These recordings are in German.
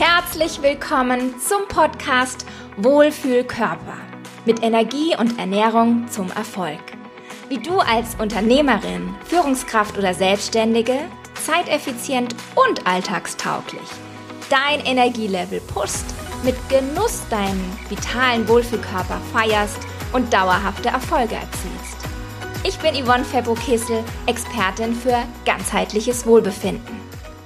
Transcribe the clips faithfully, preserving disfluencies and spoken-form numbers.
Herzlich willkommen zum Podcast Wohlfühlkörper mit Energie und Ernährung zum Erfolg. Wie du als Unternehmerin, Führungskraft oder Selbstständige zeiteffizient und alltagstauglich dein Energielevel pushst, mit Genuss deinen vitalen Wohlfühlkörper feierst und dauerhafte Erfolge erzielst. Ich bin Yvonne Febbo-Kessel, Expertin für ganzheitliches Wohlbefinden.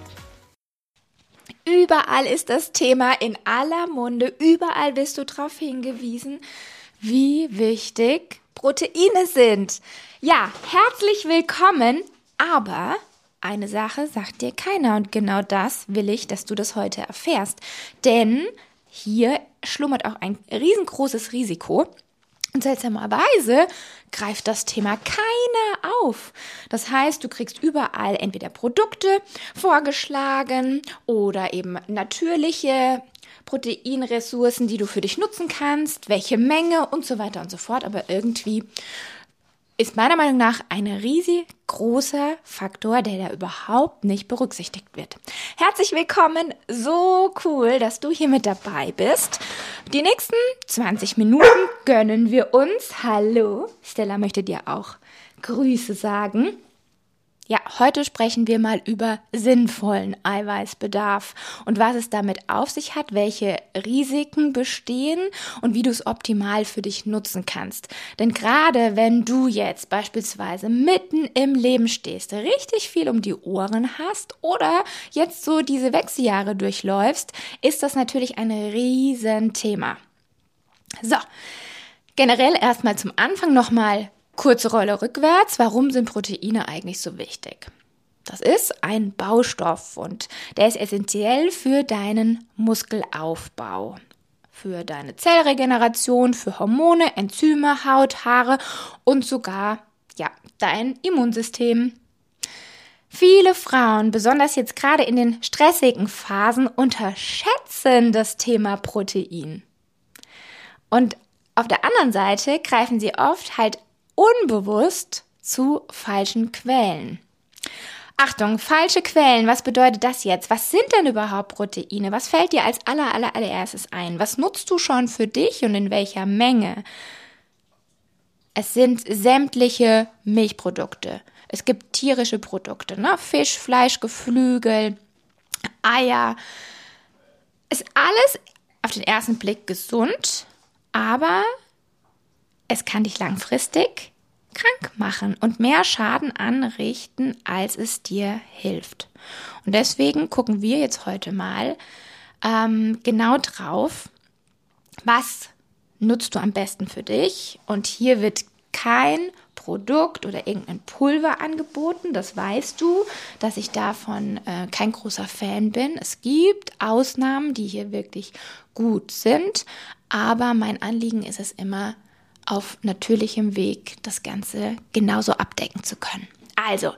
Überall ist das Thema in aller Munde, überall wirst du darauf hingewiesen, wie wichtig Proteine sind. Ja, herzlich willkommen, aber eine Sache sagt dir keiner und genau das will ich, dass du das heute erfährst. Denn hier schlummert auch ein riesengroßes Risiko. Und seltsamerweise greift das Thema keiner auf. Das heißt, du kriegst überall entweder Produkte vorgeschlagen oder eben natürliche Proteinressourcen, die du für dich nutzen kannst, welche Menge und so weiter und so fort. Aber irgendwie ist meiner Meinung nach ein riesig großer Faktor, der da überhaupt nicht berücksichtigt wird. Herzlich willkommen, so cool, dass du hier mit dabei bist. Die nächsten zwanzig Minuten gönnen wir uns. Hallo, Stella möchte dir auch Grüße sagen. Ja, heute sprechen wir mal über sinnvollen Eiweißbedarf und was es damit auf sich hat, welche Risiken bestehen und wie du es optimal für dich nutzen kannst. Denn gerade wenn du jetzt beispielsweise mitten im Leben stehst, richtig viel um die Ohren hast oder jetzt so diese Wechseljahre durchläufst, ist das natürlich ein Riesenthema. So, generell erstmal zum Anfang nochmal kurze Rolle rückwärts. Warum sind Proteine eigentlich so wichtig? Das ist ein Baustoff und der ist essentiell für deinen Muskelaufbau, für deine Zellregeneration, für Hormone, Enzyme, Haut, Haare und sogar ja, dein Immunsystem. Viele Frauen, besonders jetzt gerade in den stressigen Phasen, unterschätzen das Thema Protein. Und auf der anderen Seite greifen sie oft halt unbewusst zu falschen Quellen. Achtung, falsche Quellen, was bedeutet das jetzt? Was sind denn überhaupt Proteine? Was fällt dir als aller, aller, allererstes ein? Was nutzt du schon für dich und in welcher Menge? Es sind sämtliche Milchprodukte. Es gibt tierische Produkte, ne? Fisch, Fleisch, Geflügel, Eier. Ist alles auf den ersten Blick gesund, aber es kann dich langfristig krank machen und mehr Schaden anrichten, als es dir hilft. Und deswegen gucken wir jetzt heute mal ähm, genau drauf, was nutzt du am besten für dich. Und hier wird kein Produkt oder irgendein Pulver angeboten. Das weißt du, dass ich davon äh, kein großer Fan bin. Es gibt Ausnahmen, die hier wirklich gut sind. Aber mein Anliegen ist es immer, auf natürlichem Weg das Ganze genauso abdecken zu können. Also,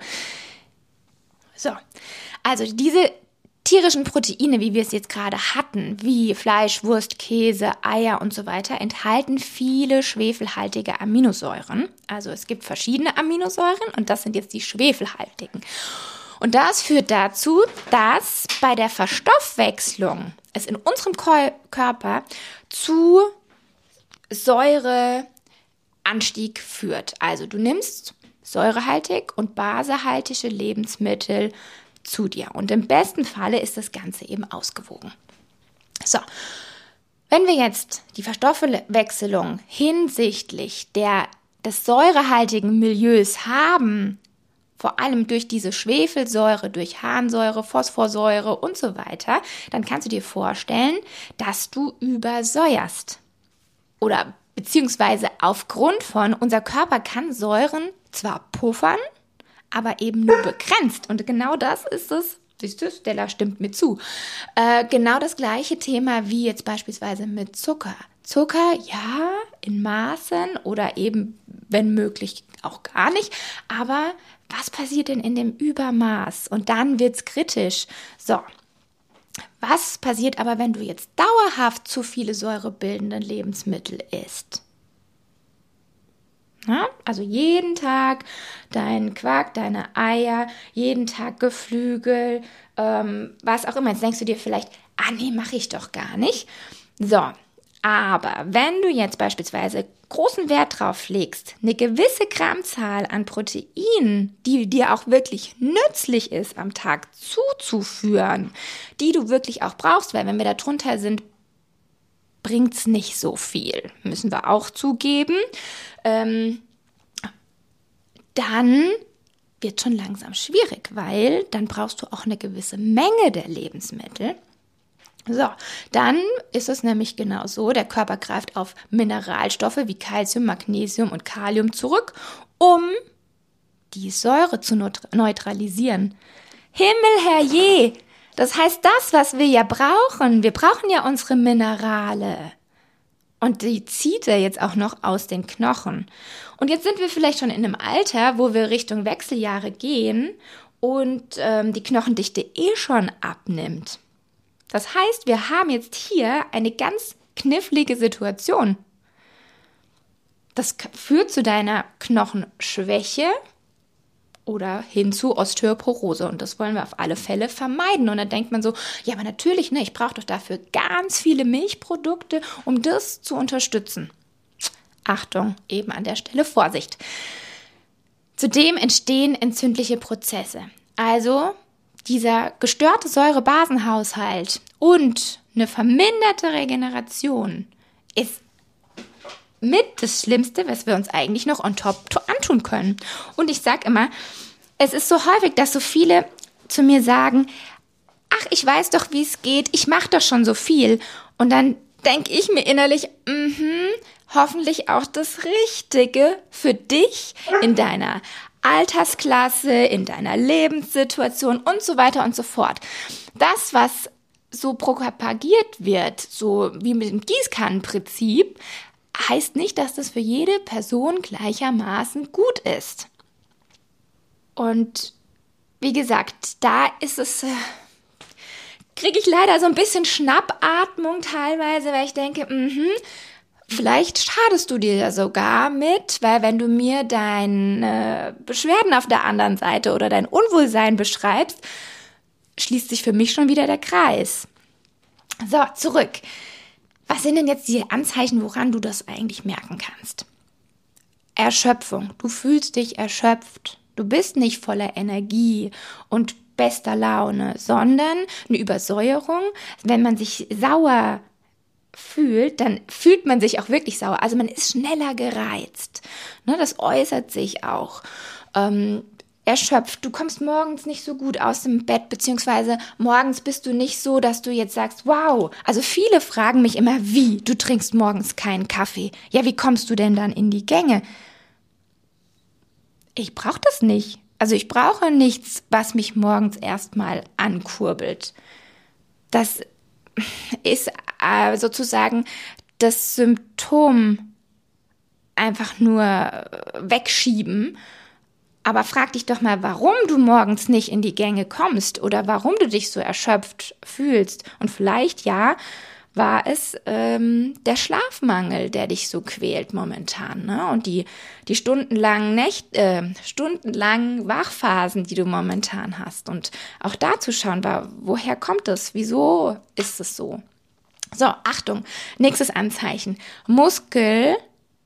so, also diese tierischen Proteine, wie wir es jetzt gerade hatten, wie Fleisch, Wurst, Käse, Eier und so weiter, enthalten viele schwefelhaltige Aminosäuren. Also es gibt verschiedene Aminosäuren und das sind jetzt die schwefelhaltigen. Und das führt dazu, dass bei der Verstoffwechslung es in unserem Körper zu Säure Anstieg führt. Also du nimmst säurehaltig und basehaltige Lebensmittel zu dir. Und im besten Falle ist das Ganze eben ausgewogen. So, wenn wir jetzt die Verstoffwechselung hinsichtlich der, des säurehaltigen Milieus haben, vor allem durch diese Schwefelsäure, durch Harnsäure, Phosphorsäure und so weiter, dann kannst du dir vorstellen, dass du übersäuerst. Oder beziehungsweise aufgrund von, unser Körper kann Säuren zwar puffern, aber eben nur begrenzt. Und genau das ist es, siehst du, Stella stimmt mir zu, äh, genau das gleiche Thema wie jetzt beispielsweise mit Zucker. Zucker, ja, in Maßen oder eben, wenn möglich, auch gar nicht. Aber was passiert denn in dem Übermaß? Und dann wird's kritisch. So. Was passiert aber, wenn du jetzt dauerhaft zu viele säurebildende Lebensmittel isst? Ja, also jeden Tag dein Quark, deine Eier, jeden Tag Geflügel, ähm, was auch immer. Jetzt denkst du dir vielleicht, ah nee, mache ich doch gar nicht. So, aber wenn du jetzt beispielsweise großen Wert drauf legst, eine gewisse Grammzahl an Proteinen, die dir auch wirklich nützlich ist, am Tag zuzuführen, die du wirklich auch brauchst, weil wenn wir da drunter sind, bringt's nicht so viel, müssen wir auch zugeben, ähm, dann wird schon langsam schwierig, weil dann brauchst du auch eine gewisse Menge der Lebensmittel. So, dann ist es nämlich genau so, der Körper greift auf Mineralstoffe wie Calcium, Magnesium und Kalium zurück, um die Säure zu neutralisieren. Himmel, herrje! Das heißt, das, was wir ja brauchen, wir brauchen ja unsere Minerale. Und die zieht er jetzt auch noch aus den Knochen. Und jetzt sind wir vielleicht schon in einem Alter, wo wir Richtung Wechseljahre gehen und ähm, die Knochendichte eh schon abnimmt. Das heißt, wir haben jetzt hier eine ganz knifflige Situation. Das führt zu deiner Knochenschwäche oder hin zu Osteoporose. Und das wollen wir auf alle Fälle vermeiden. Und dann denkt man so, ja, aber natürlich, ne, ich brauche doch dafür ganz viele Milchprodukte, um das zu unterstützen. Achtung, eben an der Stelle Vorsicht. Zudem entstehen entzündliche Prozesse. Also dieser gestörte Säurebasenhaushalt und eine verminderte Regeneration ist mit das Schlimmste, was wir uns eigentlich noch on top antun können. Und ich sage immer, es ist so häufig, dass so viele zu mir sagen, ach, ich weiß doch, wie es geht, ich mache doch schon so viel. Und dann denke ich mir innerlich, mhm, hoffentlich auch das Richtige für dich in deiner Altersklasse, in deiner Lebenssituation und so weiter und so fort. Das, was so propagiert wird, so wie mit dem Gießkannenprinzip, heißt nicht, dass das für jede Person gleichermaßen gut ist. Und wie gesagt, da ist es, äh, kriege ich leider so ein bisschen Schnappatmung teilweise, weil ich denke, mhm, vielleicht schadest du dir ja sogar mit, weil wenn du mir deine Beschwerden auf der anderen Seite oder dein Unwohlsein beschreibst, schließt sich für mich schon wieder der Kreis. So, zurück. Was sind denn jetzt die Anzeichen, woran du das eigentlich merken kannst? Erschöpfung. Du fühlst dich erschöpft. Du bist nicht voller Energie und bester Laune, sondern eine Übersäuerung. Wenn man sich sauer fühlt, dann fühlt man sich auch wirklich sauer. Also man ist schneller gereizt. Ne, das äußert sich auch. Ähm, erschöpft. Du kommst morgens nicht so gut aus dem Bett, beziehungsweise morgens bist du nicht so, dass du jetzt sagst, wow. Also viele fragen mich immer, wie? Du trinkst morgens keinen Kaffee. Ja, wie kommst du denn dann in die Gänge? Ich brauche das nicht. Also ich brauche nichts, was mich morgens erstmal ankurbelt. Das ist äh, sozusagen das Symptom einfach nur wegschieben. Aber frag dich doch mal, warum du morgens nicht in die Gänge kommst oder warum du dich so erschöpft fühlst. Und vielleicht, ja, war es ähm, der Schlafmangel, der dich so quält momentan, ne? Und die die stundenlangen Nächte, äh, stundenlangen Wachphasen, die du momentan hast. Und auch da zu schauen, war, woher kommt es? Wieso ist es so? So, Achtung, nächstes Anzeichen. Muskelabbau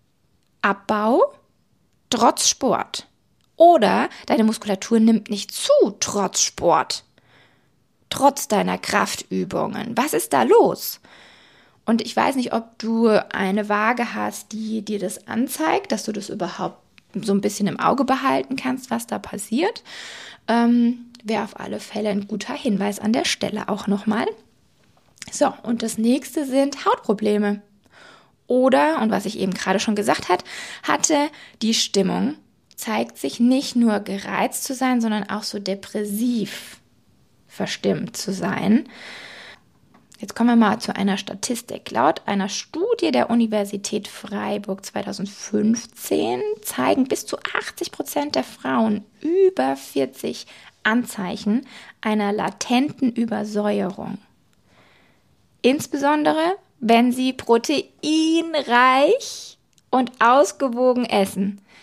trotz Sport. Oder deine Muskulatur nimmt nicht zu, trotz Sport, trotz deiner Kraftübungen. Was ist da los? Und ich weiß nicht, ob du eine Waage hast, die dir das anzeigt, dass du das überhaupt so ein bisschen im Auge behalten kannst, was da passiert. Ähm, wäre auf alle Fälle ein guter Hinweis an der Stelle auch nochmal. So, und das nächste sind Hautprobleme. Oder, und was ich eben gerade schon gesagt hat, hatte die Stimmung, zeigt sich nicht nur gereizt zu sein, sondern auch so depressiv verstimmt zu sein. Jetzt kommen wir mal zu einer Statistik. Laut einer Studie der Universität Freiburg zweitausendfünfzehn zeigen bis zu achtzig Prozent der Frauen über vierzig Anzeichen einer latenten Übersäuerung. Insbesondere, wenn sie proteinreich und ausgewogen essen.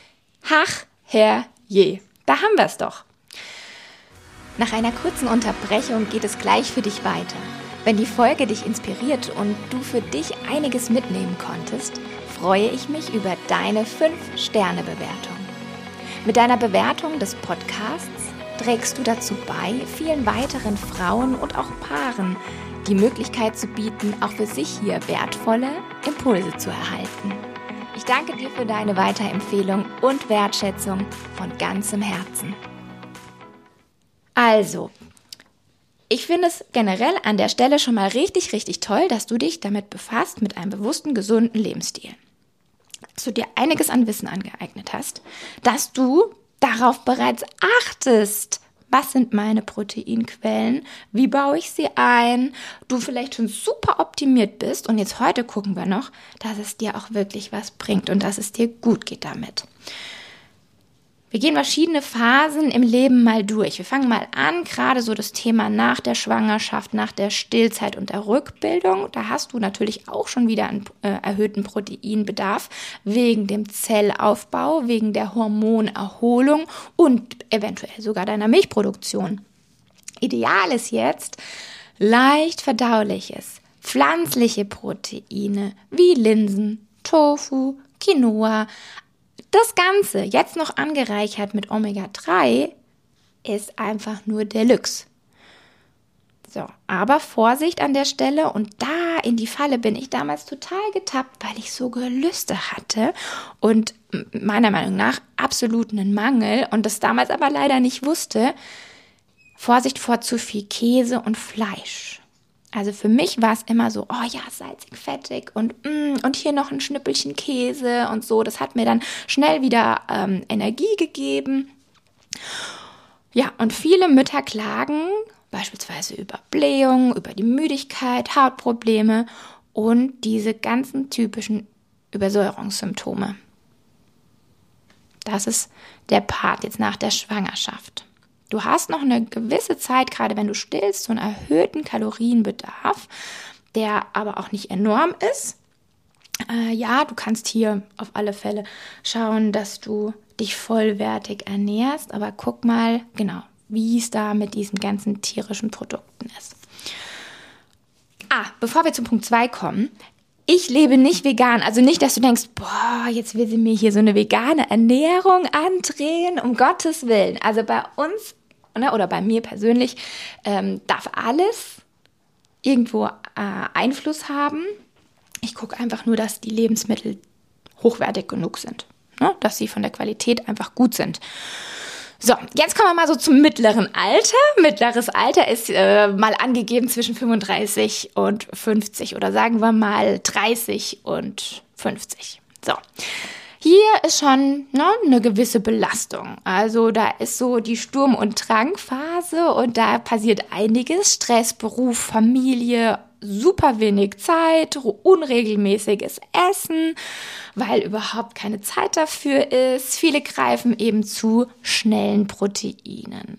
Ach, herrje, da haben wir es doch. Nach einer kurzen Unterbrechung geht es gleich für dich weiter. Wenn die Folge dich inspiriert und du für dich einiges mitnehmen konntest, freue ich mich über deine fünf Sterne Bewertung. Mit deiner Bewertung des Podcasts trägst du dazu bei, vielen weiteren Frauen und auch Paaren die Möglichkeit zu bieten, auch für sich hier wertvolle Impulse zu erhalten. Ich danke dir für deine Weiterempfehlung und Wertschätzung von ganzem Herzen. Also, ich finde es generell an der Stelle schon mal richtig, richtig toll, dass du dich damit befasst, mit einem bewussten, gesunden Lebensstil. Dass du dir einiges an Wissen angeeignet hast, dass du darauf bereits achtest, was sind meine Proteinquellen, wie baue ich sie ein, du vielleicht schon super optimiert bist und jetzt heute gucken wir noch, dass es dir auch wirklich was bringt und dass es dir gut geht damit. Wir gehen verschiedene Phasen im Leben mal durch. Wir fangen mal an, gerade so das Thema nach der Schwangerschaft, nach der Stillzeit und der Rückbildung. Da hast du natürlich auch schon wieder einen äh, erhöhten Proteinbedarf wegen dem Zellaufbau, wegen der Hormonerholung und eventuell sogar deiner Milchproduktion. Ideal ist jetzt leicht verdauliches, pflanzliche Proteine wie Linsen, Tofu, Quinoa. Das Ganze, jetzt noch angereichert mit Omega drei, ist einfach nur Deluxe. So, aber Vorsicht an der Stelle, und da in die Falle bin ich damals total getappt, weil ich so Gelüste hatte und meiner Meinung nach absolut einen Mangel und das damals aber leider nicht wusste. Vorsicht vor zu viel Käse und Fleisch. Also für mich war es immer so, oh ja, salzig, fettig und mm, und hier noch ein Schnippelchen Käse und so. Das hat mir dann schnell wieder ähm, Energie gegeben. Ja, und viele Mütter klagen beispielsweise über Blähung, über die Müdigkeit, Hautprobleme und diese ganzen typischen Übersäuerungssymptome. Das ist der Part jetzt nach der Schwangerschaft. Du hast noch eine gewisse Zeit, gerade wenn du stillst, so einen erhöhten Kalorienbedarf, der aber auch nicht enorm ist. Äh, ja, du kannst hier auf alle Fälle schauen, dass du dich vollwertig ernährst, aber guck mal, genau, wie es da mit diesen ganzen tierischen Produkten ist. Ah, bevor wir zum Punkt zwei kommen, ich lebe nicht vegan, also nicht, dass du denkst, boah, jetzt will sie mir hier so eine vegane Ernährung andrehen, um Gottes Willen. Also bei uns oder bei mir persönlich ähm, darf alles irgendwo äh, Einfluss haben. Ich gucke einfach nur, dass die Lebensmittel hochwertig genug sind, ne? Dass sie von der Qualität einfach gut sind. So, jetzt kommen wir mal so zum mittleren Alter. Mittleres Alter ist äh, mal angegeben zwischen fünfunddreißig und fünfzig oder sagen wir mal dreißig und fünfzig. So. Hier ist schon ne, eine gewisse Belastung. Also da ist so die Sturm- und Drangphase und da passiert einiges. Stress, Beruf, Familie, super wenig Zeit, unregelmäßiges Essen, weil überhaupt keine Zeit dafür ist. Viele greifen eben zu schnellen Proteinen.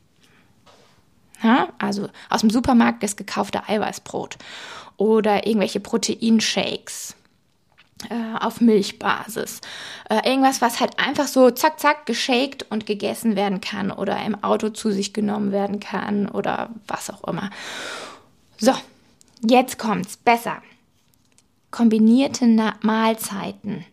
Ja, also aus dem Supermarkt das gekaufte Eiweißbrot oder irgendwelche Proteinshakes auf Milchbasis. Äh, irgendwas, was halt einfach so zack, zack geshakt und gegessen werden kann oder im Auto zu sich genommen werden kann oder was auch immer. So, jetzt kommt's. Besser. Kombinierte Na- Mahlzeiten.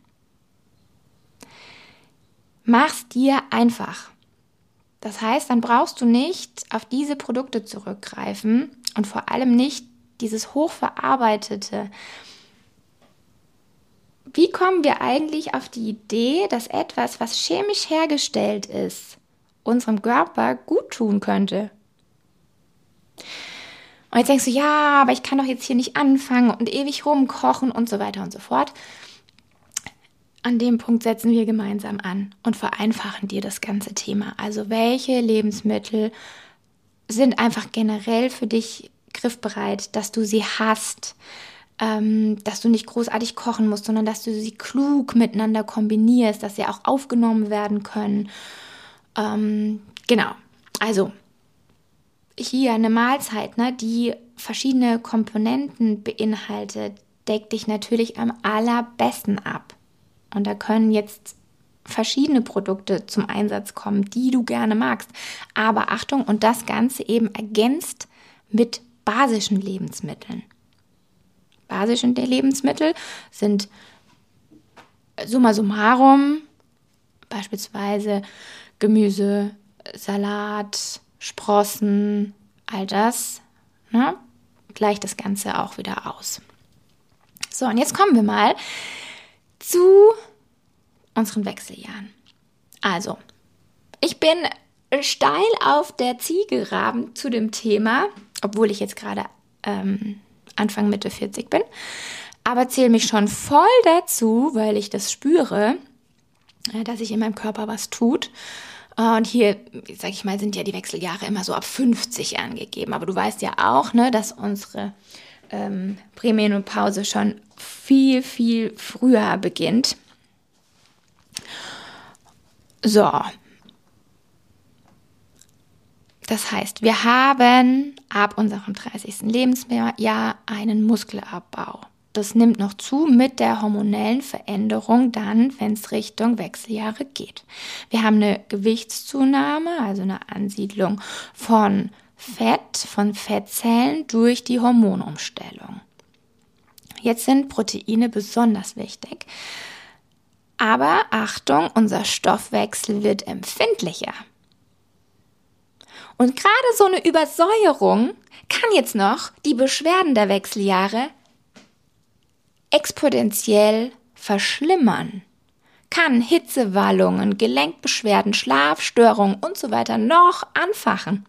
Mach's dir einfach. Das heißt, dann brauchst du nicht auf diese Produkte zurückgreifen und vor allem nicht dieses hochverarbeitete. Wie kommen wir eigentlich auf die Idee, dass etwas, was chemisch hergestellt ist, unserem Körper gut tun könnte? Und jetzt denkst du, ja, aber ich kann doch jetzt hier nicht anfangen und ewig rumkochen und so weiter und so fort. An dem Punkt setzen wir gemeinsam an und vereinfachen dir das ganze Thema. Also welche Lebensmittel sind einfach generell für dich griffbereit, dass du sie hast, dass du nicht großartig kochen musst, sondern dass du sie klug miteinander kombinierst, dass sie auch aufgenommen werden können. Ähm, genau, also hier eine Mahlzeit, ne, die verschiedene Komponenten beinhaltet, deckt dich natürlich am allerbesten ab. Und da können jetzt verschiedene Produkte zum Einsatz kommen, die du gerne magst. Aber Achtung, und das Ganze eben ergänzt mit basischen Lebensmitteln. Basische Lebensmittel sind summa summarum beispielsweise Gemüse, Salat, Sprossen, all das, ne, gleicht das Ganze auch wieder aus. So, und jetzt kommen wir mal zu unseren Wechseljahren. Also, ich bin steil auf der Zielgeraden zu dem Thema, obwohl ich jetzt gerade ähm, Anfang Mitte vierzig bin, aber zähle mich schon voll dazu, weil ich das spüre, dass sich in meinem Körper was tut. Und hier, sag ich mal, sind ja die Wechseljahre immer so ab fünfzig angegeben. Aber du weißt ja auch, ne, dass unsere ähm, Prämenopause schon viel, viel früher beginnt. So. Das heißt, wir haben ab unserem dreißigsten Lebensjahr einen Muskelabbau. Das nimmt noch zu mit der hormonellen Veränderung dann, wenn es Richtung Wechseljahre geht. Wir haben eine Gewichtszunahme, also eine Ansiedlung von Fett, von Fettzellen durch die Hormonumstellung. Jetzt sind Proteine besonders wichtig. Aber Achtung, unser Stoffwechsel wird empfindlicher. Und gerade so eine Übersäuerung kann jetzt noch die Beschwerden der Wechseljahre exponentiell verschlimmern, kann Hitzewallungen, Gelenkbeschwerden, Schlafstörungen und so weiter noch anfachen.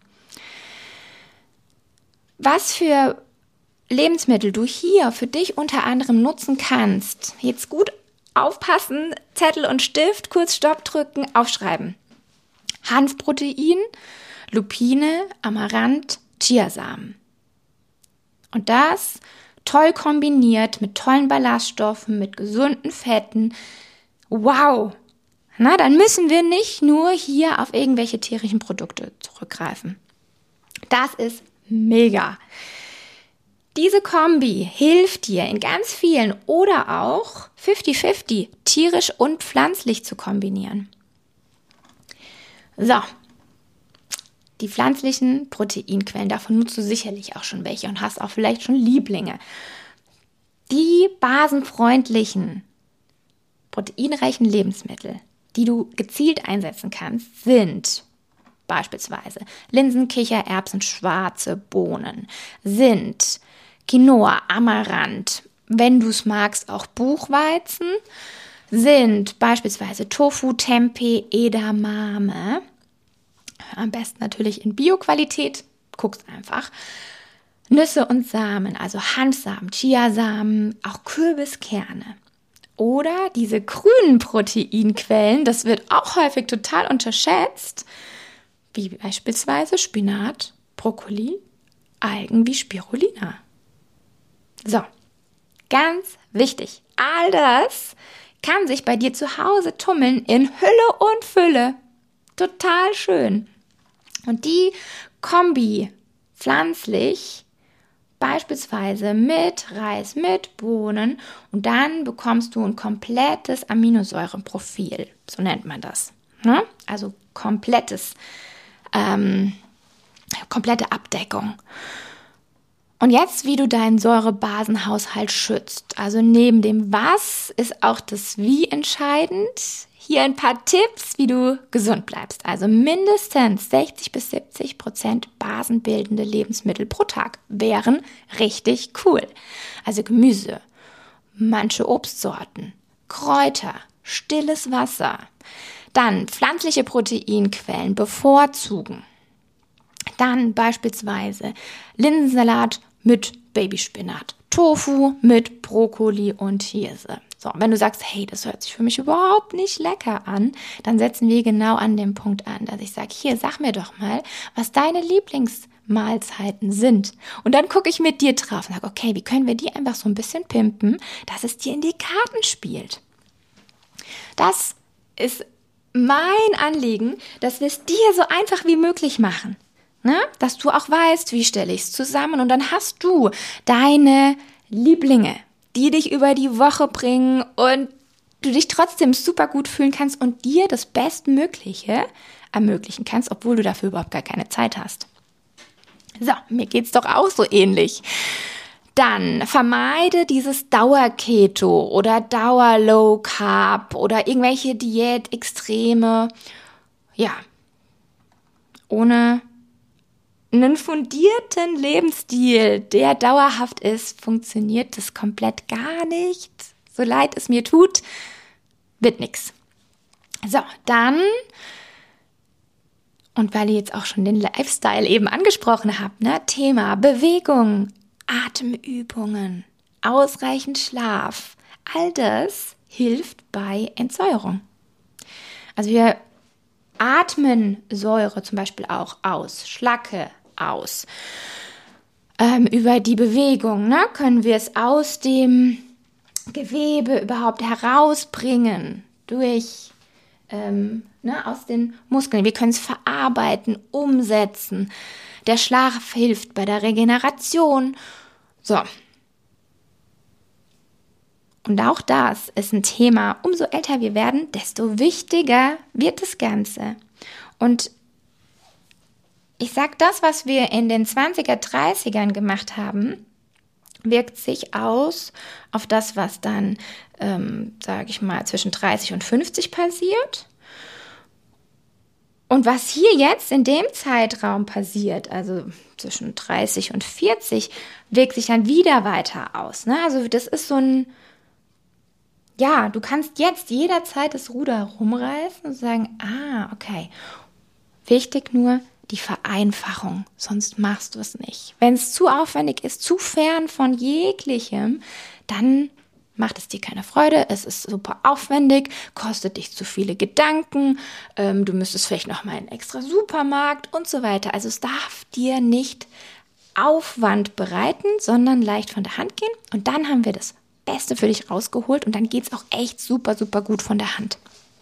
Was für Lebensmittel du hier für dich unter anderem nutzen kannst, jetzt gut aufpassen, Zettel und Stift, kurz Stopp drücken, aufschreiben. Hanfprotein, Lupine, Amaranth, Chiasamen. Und das toll kombiniert mit tollen Ballaststoffen, mit gesunden Fetten. Wow! Na, dann müssen wir nicht nur hier auf irgendwelche tierischen Produkte zurückgreifen. Das ist mega. Diese Kombi hilft dir in ganz vielen oder auch fünfzig fünfzig tierisch und pflanzlich zu kombinieren. So. Die pflanzlichen Proteinquellen, davon nutzt du sicherlich auch schon welche und hast auch vielleicht schon Lieblinge. Die basenfreundlichen, proteinreichen Lebensmittel, die du gezielt einsetzen kannst, sind beispielsweise Linsen, Kichererbsen, schwarze Bohnen, sind Quinoa, Amaranth, wenn du es magst, auch Buchweizen, sind beispielsweise Tofu, Tempeh, Edamame, am besten natürlich in Bio-Qualität, guckst einfach. Nüsse und Samen, also Hanfsamen, Chiasamen, auch Kürbiskerne. Oder diese grünen Proteinquellen, das wird auch häufig total unterschätzt, wie beispielsweise Spinat, Brokkoli, Algen wie Spirulina. So, ganz wichtig, all das kann sich bei dir zu Hause tummeln in Hülle und Fülle. Total schön. Und die Kombi pflanzlich, beispielsweise mit Reis, mit Bohnen, und dann bekommst du ein komplettes Aminosäureprofil, so nennt man das. Ne? Also komplettes, ähm, komplette Abdeckung. Und jetzt, wie du deinen Säurebasenhaushalt schützt. Also neben dem Was ist auch das Wie entscheidend. Hier ein paar Tipps, wie du gesund bleibst. Also mindestens sechzig bis siebzig Prozent basenbildende Lebensmittel pro Tag wären richtig cool. Also Gemüse, manche Obstsorten, Kräuter, stilles Wasser. Dann pflanzliche Proteinquellen bevorzugen. Dann beispielsweise Linsensalat mit Babyspinat, Tofu mit Brokkoli und Hirse. So, wenn du sagst, hey, das hört sich für mich überhaupt nicht lecker an, dann setzen wir genau an dem Punkt an, dass ich sage, hier, sag mir doch mal, was deine Lieblingsmahlzeiten sind. Und dann gucke ich mit dir drauf und sage, okay, wie können wir die einfach so ein bisschen pimpen, dass es dir in die Karten spielt. Das ist mein Anliegen, dass wir es dir so einfach wie möglich machen. Ne? Dass du auch weißt, wie stelle ich es zusammen, und dann hast du deine Lieblinge, die dich über die Woche bringen und du dich trotzdem super gut fühlen kannst und dir das Bestmögliche ermöglichen kannst, obwohl du dafür überhaupt gar keine Zeit hast. So, mir geht's doch auch so ähnlich. Dann vermeide dieses Dauer-Keto oder Dauer-Low-Carb oder irgendwelche Diät-Extreme. Ja, ohne einen fundierten Lebensstil, der dauerhaft ist, funktioniert das komplett gar nicht. So leid es mir tut, wird nix. So, dann, und weil ihr jetzt auch schon den Lifestyle eben angesprochen habt, ne, Thema Bewegung, Atemübungen, ausreichend Schlaf, all das hilft bei Entsäuerung. Also wir atmen Säure zum Beispiel auch aus, Schlacke aus. Ähm, über die Bewegung, ne, können wir es aus dem Gewebe überhaupt herausbringen, durch, ähm, ne, aus den Muskeln. Wir können es verarbeiten, umsetzen. Der Schlaf hilft bei der Regeneration. So. Und auch das ist ein Thema, umso älter wir werden, desto wichtiger wird das Ganze. Und ich sag, das, was wir in den zwanziger, dreißigern gemacht haben, wirkt sich aus auf das, was dann, ähm, sage ich mal, zwischen dreißig und fünfzig passiert. Und was hier jetzt in dem Zeitraum passiert, also zwischen dreißig und vierzig, wirkt sich dann wieder weiter aus. Ne? Also das ist so ein, ja, du kannst jetzt jederzeit das Ruder rumreißen und sagen, ah, okay, wichtig nur die Vereinfachung, sonst machst du es nicht. Wenn es zu aufwendig ist, zu fern von jeglichem, dann macht es dir keine Freude, es ist super aufwendig, kostet dich zu viele Gedanken, ähm, du müsstest vielleicht noch mal einen extra Supermarkt und so weiter. Also es darf dir nicht Aufwand bereiten, sondern leicht von der Hand gehen und dann haben wir das Beste für dich rausgeholt und dann geht es auch echt super, super gut von der Hand.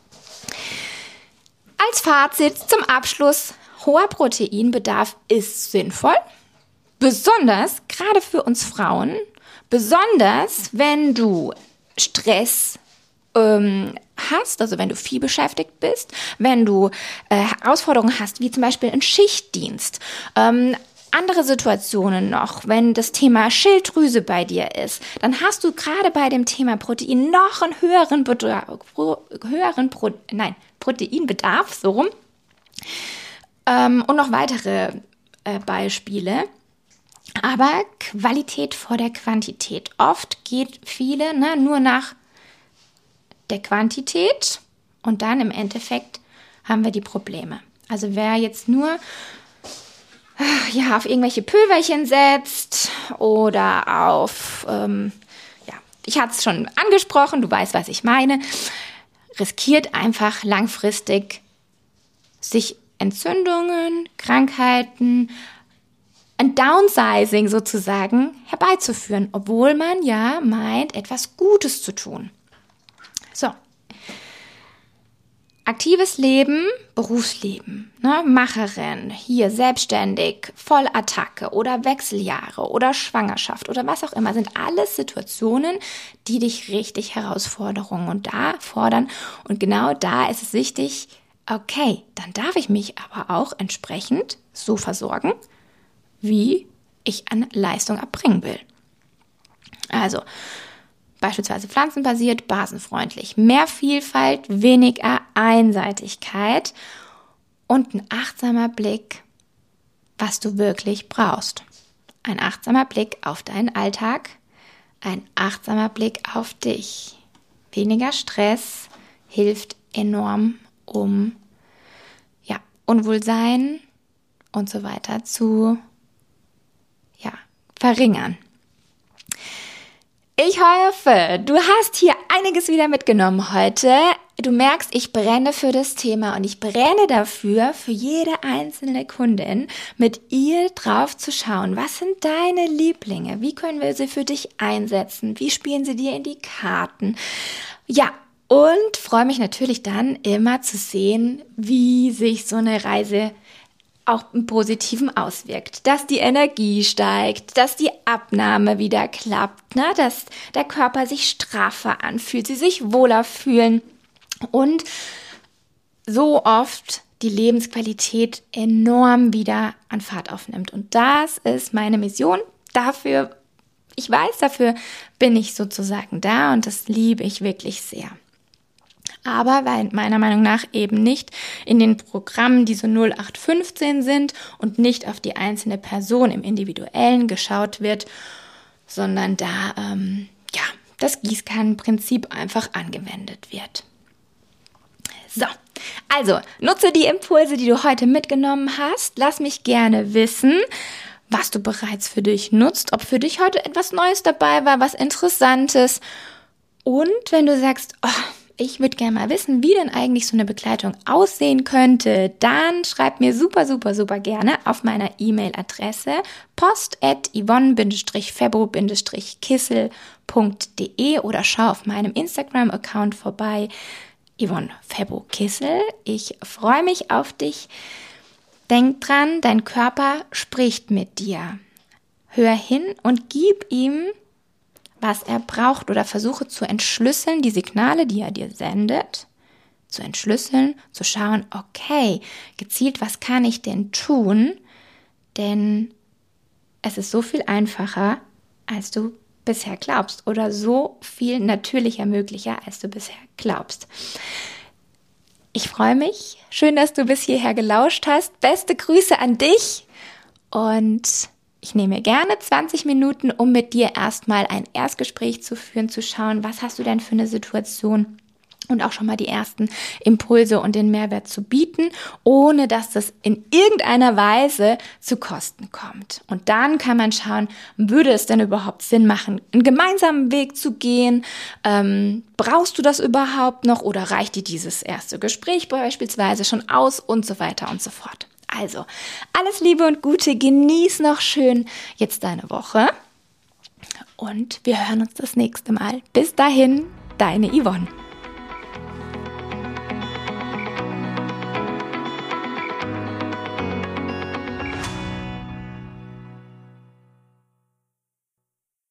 Als Fazit zum Abschluss: Hoher Proteinbedarf ist sinnvoll, besonders gerade für uns Frauen, besonders wenn du Stress ähm, hast, also wenn du viel beschäftigt bist, wenn du äh, Herausforderungen hast, wie zum Beispiel einen Schichtdienst, ähm, andere Situationen noch, wenn das Thema Schilddrüse bei dir ist, dann hast du gerade bei dem Thema Protein noch einen höheren, Bedarf, höheren Pro, nein, Proteinbedarf, so rum. Ähm, und noch weitere äh, Beispiele. Aber Qualität vor der Quantität. Oft geht viele ne, nur nach der Quantität und dann im Endeffekt haben wir die Probleme. Also wer jetzt nur ja, auf irgendwelche Pülverchen setzt oder auf, ähm, ja, ich hatte es schon angesprochen, du weißt, was ich meine, riskiert einfach langfristig sich Entzündungen, Krankheiten, ein Downsizing sozusagen herbeizuführen, obwohl man ja meint, etwas Gutes zu tun. So. Aktives Leben, Berufsleben, ne, Macherin, hier selbstständig, Vollattacke oder Wechseljahre oder Schwangerschaft oder was auch immer, sind alles Situationen, die dich richtig Herausforderungen und da fordern. Und genau da ist es wichtig, okay, dann darf ich mich aber auch entsprechend so versorgen, wie ich an Leistung erbringen will. Also beispielsweise pflanzenbasiert, basenfreundlich, mehr Vielfalt, weniger Einseitigkeit und ein achtsamer Blick, was du wirklich brauchst. Ein achtsamer Blick auf deinen Alltag, ein achtsamer Blick auf dich. Weniger Stress hilft enorm, um ja, Unwohlsein und so weiter zu ja, verringern. Ich hoffe, du hast hier einiges wieder mitgenommen heute. Du merkst, ich brenne für das Thema und ich brenne dafür, für jede einzelne Kundin mit ihr drauf zu schauen. Was sind deine Lieblinge? Wie können wir sie für dich einsetzen? Wie spielen sie dir in die Karten? Ja, und freue mich natürlich dann immer zu sehen, wie sich so eine Reise auch im Positiven auswirkt, dass die Energie steigt, dass die Abnahme wieder klappt, ne? Dass der Körper sich straffer anfühlt, sie sich wohler fühlen und so oft die Lebensqualität enorm wieder an Fahrt aufnimmt. Und das ist meine Mission. Dafür, ich weiß, dafür bin ich sozusagen da und das liebe ich wirklich sehr. Aber weil meiner Meinung nach eben nicht in den Programmen, die so null acht fünfzehn sind und nicht auf die einzelne Person im Individuellen geschaut wird, sondern da ähm, ja das Gießkannenprinzip einfach angewendet wird. So, also nutze die Impulse, die du heute mitgenommen hast. Lass mich gerne wissen, was du bereits für dich nutzt, ob für dich heute etwas Neues dabei war, was Interessantes. Und wenn du sagst, oh, ich würde gerne mal wissen, wie denn eigentlich so eine Begleitung aussehen könnte, dann schreib mir super, super, super gerne auf meiner E-Mail-Adresse post at yvonne febbo kissel punkt de oder schau auf meinem Instagram-Account vorbei, Yvonne Febbo Kissel. Ich freue mich auf dich. Denk dran, dein Körper spricht mit dir. Hör hin und gib ihm, was er braucht oder versuche zu entschlüsseln, die Signale, die er dir sendet, zu entschlüsseln, zu schauen, okay, gezielt, was kann ich denn tun? Denn es ist so viel einfacher, als du bisher glaubst oder so viel natürlicher möglicher, als du bisher glaubst. Ich freue mich. Schön, dass du bis hierher gelauscht hast. Beste Grüße an dich und ich nehme mir gerne zwanzig Minuten, um mit dir erstmal ein Erstgespräch zu führen, zu schauen, was hast du denn für eine Situation und auch schon mal die ersten Impulse und den Mehrwert zu bieten, ohne dass das in irgendeiner Weise zu Kosten kommt. Und dann kann man schauen, würde es denn überhaupt Sinn machen, einen gemeinsamen Weg zu gehen? Ähm, brauchst du das überhaupt noch oder reicht dir dieses erste Gespräch beispielsweise schon aus und so weiter und so fort? Also, alles Liebe und Gute, genieß noch schön jetzt deine Woche und wir hören uns das nächste Mal. Bis dahin, deine Yvonne.